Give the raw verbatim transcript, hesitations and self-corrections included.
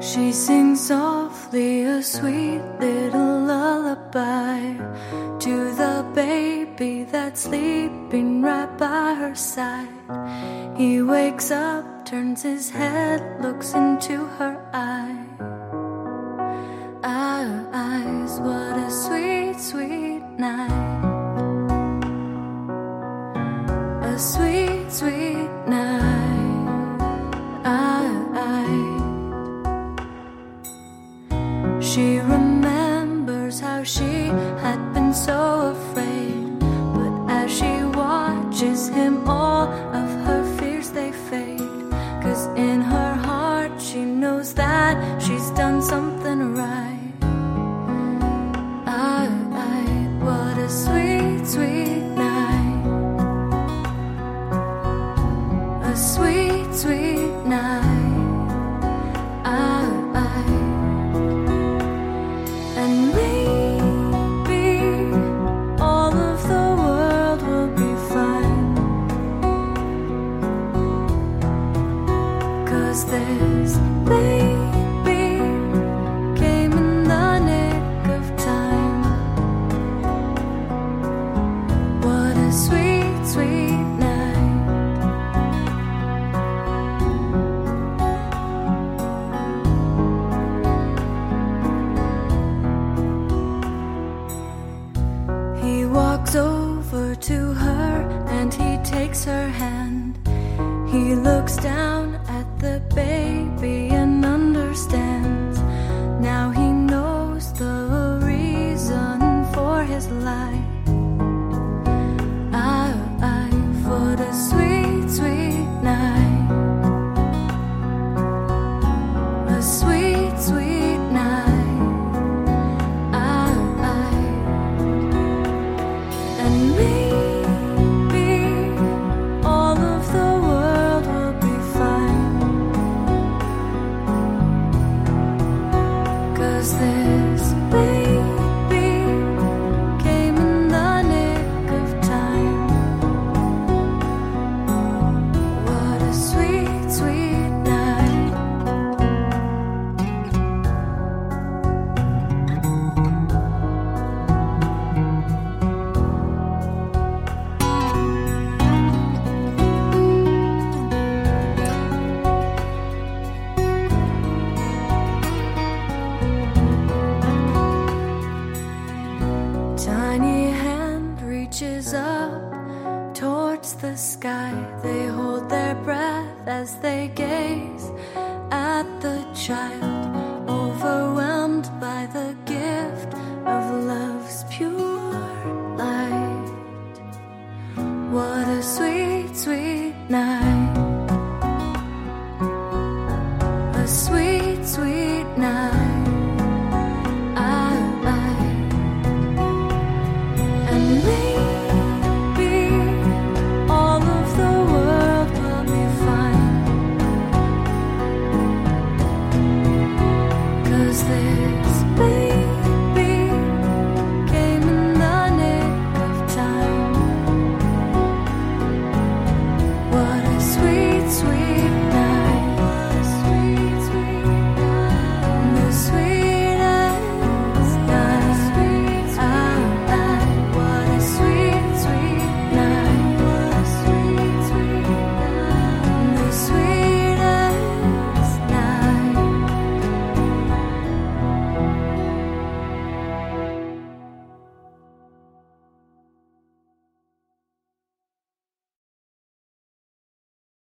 She sings softly a sweet little lullaby to the baby that's sleeping right by her side. He wakes up, turns his head, looks into her eyes. Eyes, what a sweet, sweet night. A sweet, sweet night. She remembers how she had been so afraid, but as she watches him, all of her fears they fade. 'Cause in her heart she knows that she's done something right. I, I, what a sweet, sweet night. A sweet, sweet night. This baby came in the nick of time. What a sweet, sweet night. He walks over to her and he takes her hand. He looks down at the baby and understands. Now he knows the reason for his life. I, I, what a sweet, sweet night. A sweet, sweet night. I, I, and maybe all of the world will be fine. 'Cause this baby came in the nick of time. What a sweet, sweet night. Tiny hand reaches up towards the sky. They hold their breath as they gaze at the child, overwhelmed by the gift of love's pure light. What a sweet, sweet night.